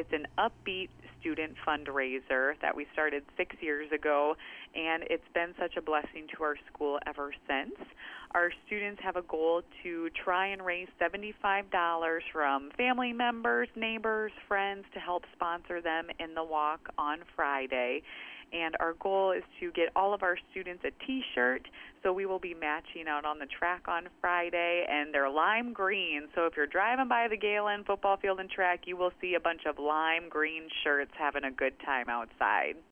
It's an upbeat student fundraiser that we started 6 years ago, and it's been such a blessing to our school ever since. Our students have a goal to try and raise $75 from family members, neighbors, friends to help sponsor them in the walk on Friday. And our goal is to get all of our students a T-shirt, so we will be matching out on the track on Friday, and they're lime green. So if you're driving by the Galen football field and track, you will see a bunch of lime green shirts having a good time outside.